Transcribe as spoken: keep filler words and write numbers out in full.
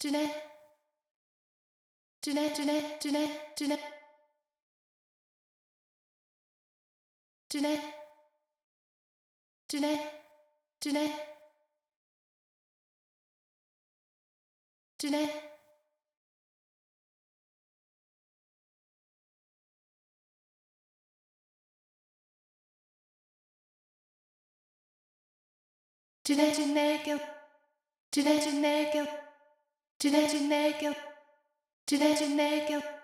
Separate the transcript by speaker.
Speaker 1: Jeanette, Jeanette, Jeanette, Jeanette, Jeanette, Jeanette, Jeanette, Jeanette, Jeanette, Jeanette, Jeanette, Jeanette, Jeanette, Jeanette, Jeanette, Jeanette, Jeanette,